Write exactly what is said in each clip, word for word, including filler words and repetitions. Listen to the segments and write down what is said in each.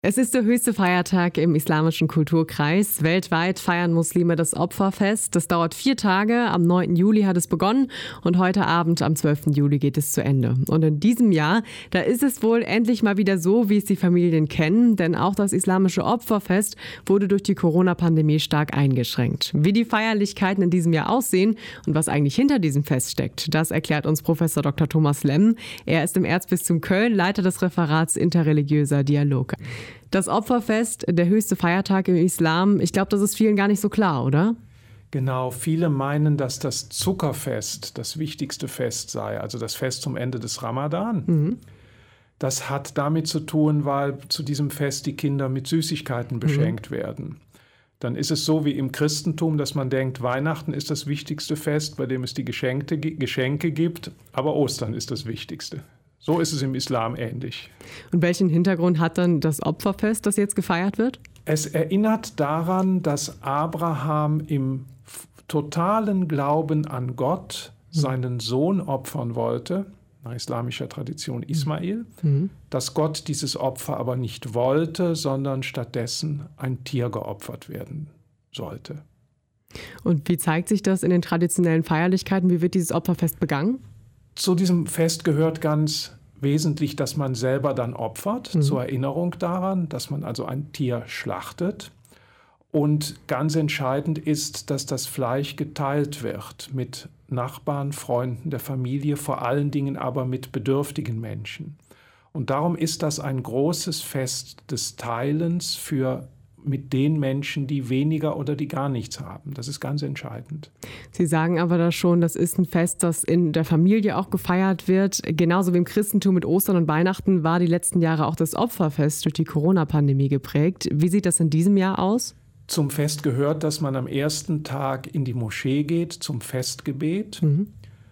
Es ist der höchste Feiertag im islamischen Kulturkreis. Weltweit feiern Muslime das Opferfest. Das dauert vier Tage. Am neunten Juli hat es begonnen und heute Abend am zwölften Juli geht es zu Ende. Und in diesem Jahr, da ist es wohl endlich mal wieder so, wie es die Familien kennen. Denn auch das islamische Opferfest wurde durch die Corona-Pandemie stark eingeschränkt. Wie die Feierlichkeiten in diesem Jahr aussehen und was eigentlich hinter diesem Fest steckt, das erklärt uns Professor Doktor Thomas Lemm. Er ist im Erzbistum Köln Leiter des Referats Interreligiöser Dialog. Das Opferfest, der höchste Feiertag im Islam, ich glaube, das ist vielen gar nicht so klar, oder? Genau, viele meinen, dass das Zuckerfest das wichtigste Fest sei, also das Fest zum Ende des Ramadan. Mhm. Das hat damit zu tun, weil zu diesem Fest die Kinder mit Süßigkeiten beschenkt mhm. werden. Dann ist es so wie im Christentum, dass man denkt, Weihnachten ist das wichtigste Fest, bei dem es die Geschenke, Geschenke gibt, aber Ostern ist das wichtigste. So ist es im Islam ähnlich. Und welchen Hintergrund hat dann das Opferfest, das jetzt gefeiert wird? Es erinnert daran, dass Abraham im totalen Glauben an Gott seinen Sohn opfern wollte, nach islamischer Tradition Ismail, mhm. dass Gott dieses Opfer aber nicht wollte, sondern stattdessen ein Tier geopfert werden sollte. Und wie zeigt sich das in den traditionellen Feierlichkeiten? Wie wird dieses Opferfest begangen? Zu diesem Fest gehört ganz wesentlich, dass man selber dann opfert, mhm. zur Erinnerung daran, dass man also ein Tier schlachtet. Und ganz entscheidend ist, dass das Fleisch geteilt wird mit Nachbarn, Freunden der Familie, vor allen Dingen aber mit bedürftigen Menschen. Und darum ist das ein großes Fest des Teilens für mit den Menschen, die weniger oder die gar nichts haben. Das ist ganz entscheidend. Sie sagen aber da schon, das ist ein Fest, das in der Familie auch gefeiert wird. Genauso wie im Christentum mit Ostern und Weihnachten war die letzten Jahre auch das Opferfest durch die Corona-Pandemie geprägt. Wie sieht das in diesem Jahr aus? Zum Fest gehört, dass man am ersten Tag in die Moschee geht zum Festgebet. Mhm.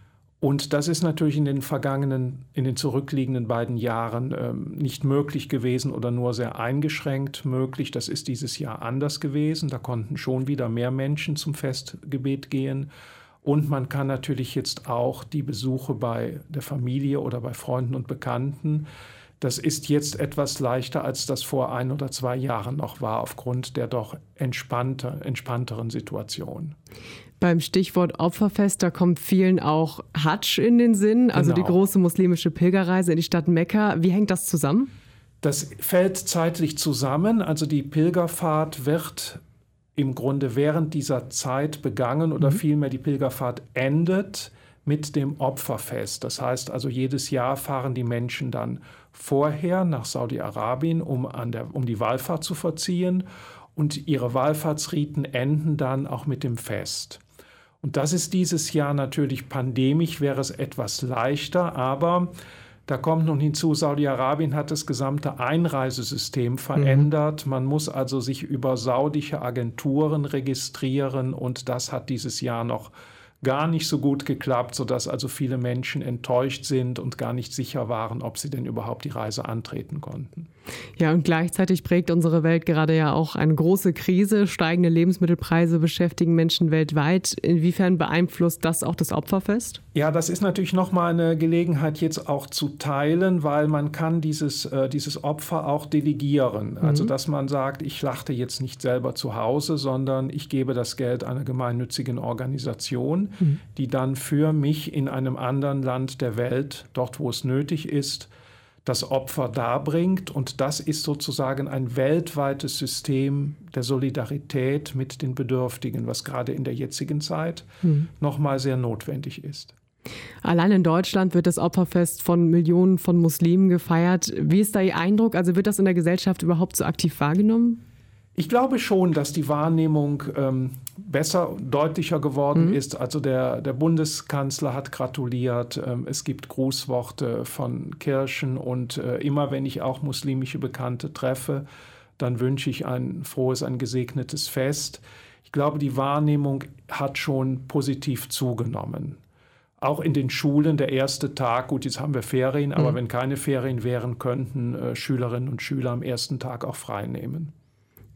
Und das ist natürlich in den vergangenen, in den zurückliegenden beiden Jahren ähm, nicht möglich gewesen oder nur sehr eingeschränkt möglich. Das ist dieses Jahr anders gewesen. Da konnten schon wieder mehr Menschen zum Festgebet gehen. Und man kann natürlich jetzt auch die Besuche bei der Familie oder bei Freunden und Bekannten. Das ist jetzt etwas leichter, als das vor ein oder zwei Jahren noch war, aufgrund der doch entspannter, entspannteren Situation. Beim Stichwort Opferfest, da kommt vielen auch Hadsch in den Sinn, also genau. Die große muslimische Pilgerreise in die Stadt Mekka. Wie hängt das zusammen? Das fällt zeitlich zusammen. Also die Pilgerfahrt wird im Grunde während dieser Zeit begangen oder mhm. vielmehr die Pilgerfahrt endet mit dem Opferfest. Das heißt also, jedes Jahr fahren die Menschen dann vorher nach Saudi-Arabien, um, an der, um die Wallfahrt zu vollziehen. Und ihre Wallfahrtsriten enden dann auch mit dem Fest. Und das ist dieses Jahr natürlich pandemisch, wäre es etwas leichter, aber da kommt nun hinzu, Saudi-Arabien hat das gesamte Einreisesystem verändert. Mhm. Man muss also sich über saudische Agenturen registrieren und das hat dieses Jahr noch gar nicht so gut geklappt, sodass also viele Menschen enttäuscht sind und gar nicht sicher waren, ob sie denn überhaupt die Reise antreten konnten. Ja, und gleichzeitig prägt unsere Welt gerade ja auch eine große Krise. Steigende Lebensmittelpreise beschäftigen Menschen weltweit. Inwiefern beeinflusst das auch das Opferfest? Ja, das ist natürlich nochmal eine Gelegenheit, jetzt auch zu teilen, weil man kann dieses, äh, dieses Opfer auch delegieren. Mhm. Also, dass man sagt, ich schlachte jetzt nicht selber zu Hause, sondern ich gebe das Geld einer gemeinnützigen Organisation, mhm. die dann für mich in einem anderen Land der Welt, dort wo es nötig ist, das Opfer darbringt. Und das ist sozusagen ein weltweites System der Solidarität mit den Bedürftigen, was gerade in der jetzigen Zeit mhm. nochmal sehr notwendig ist. Allein in Deutschland wird das Opferfest von Millionen von Muslimen gefeiert. Wie ist da Ihr Eindruck? Also wird das in der Gesellschaft überhaupt so aktiv wahrgenommen? Ich glaube schon, dass die Wahrnehmung ähm, besser, deutlicher geworden mhm. ist. Also der, der Bundeskanzler hat gratuliert. Ähm, es gibt Grußworte von Kirchen und äh, immer wenn ich auch muslimische Bekannte treffe, dann wünsche ich ein frohes, ein gesegnetes Fest. Ich glaube, die Wahrnehmung hat schon positiv zugenommen. Auch in den Schulen, der erste Tag, gut, jetzt haben wir Ferien, aber mhm. wenn keine Ferien wären, könnten äh, Schülerinnen und Schüler am ersten Tag auch frei nehmen.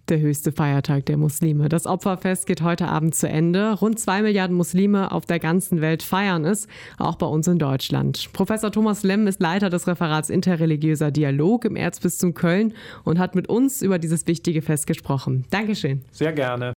Der höchste Feiertag der Muslime. Das Opferfest geht heute Abend zu Ende. Rund zwei Milliarden Muslime auf der ganzen Welt feiern es, auch bei uns in Deutschland. Professor Thomas Lemm ist Leiter des Referats Interreligiöser Dialog im Erzbistum Köln und hat mit uns über dieses wichtige Fest gesprochen. Dankeschön. Sehr gerne.